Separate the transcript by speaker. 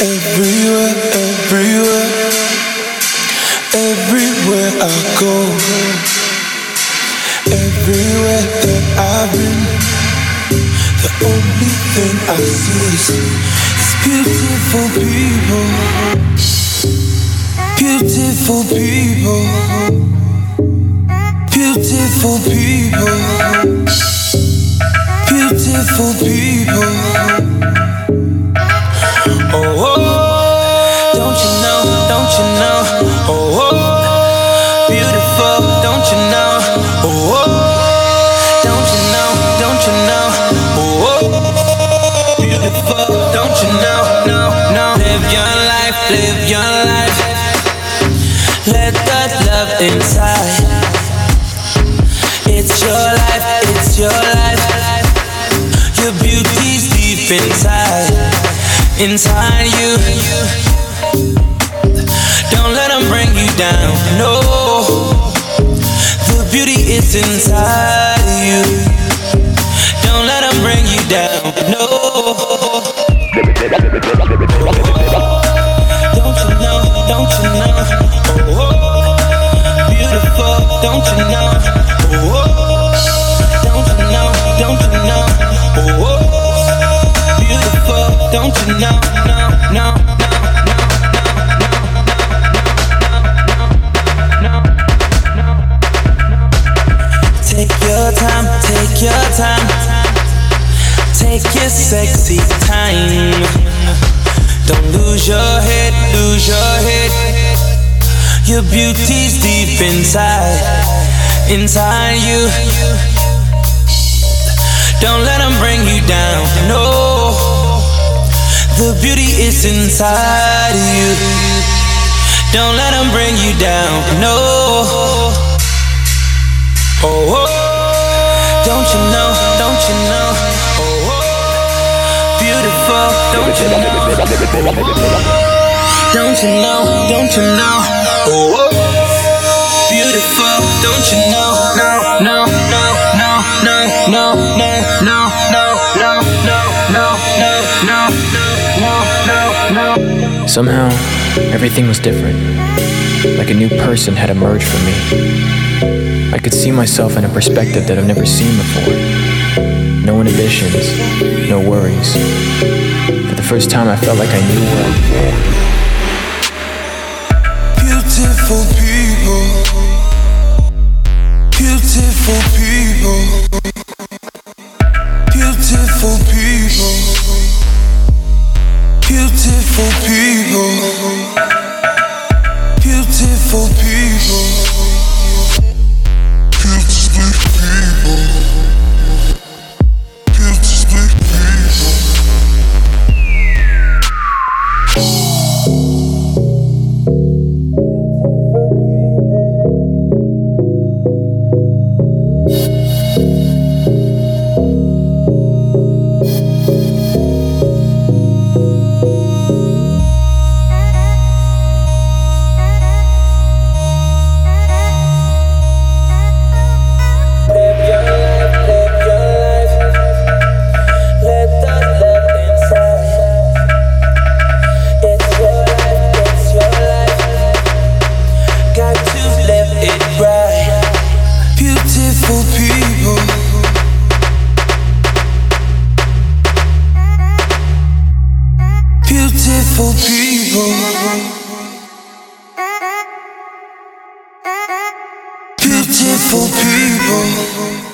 Speaker 1: Everywhere, everywhere, everywhere I go, everywhere that I've been, the only thing I see is beautiful people, beautiful people, beautiful people, beautiful people. Oh, oh, don't you know, oh, oh, beautiful, don't you know, oh, oh, don't you know, oh, oh, beautiful, don't you know, no, live your life, let that love inside, it's your life, your beauty's deep inside you. Don't let them bring you down, no. The beauty is inside you. Don't let them bring you down, no. Don't you know, oh, beautiful, don't you know, oh, don't you know, oh, beautiful, don't you know, no. Take your time, take your sexy time. Don't lose your head, your beauty's deep inside you. Don't let them bring you down, no. The beauty is inside you. Don't let them bring you down, no. Oh, oh, don't you know, oh, oh, beautiful, don't you know, oh, oh, beautiful, don't you know, no.
Speaker 2: Somehow, everything was different, like a new person had emerged from me. I could see myself in a perspective that I've never seen before. No inhibitions, no worries. For the first time I felt like I knew where I was.
Speaker 1: Beautiful people, beautiful people, beautiful people, beautiful people, beautiful people. Beautiful people, beautiful people.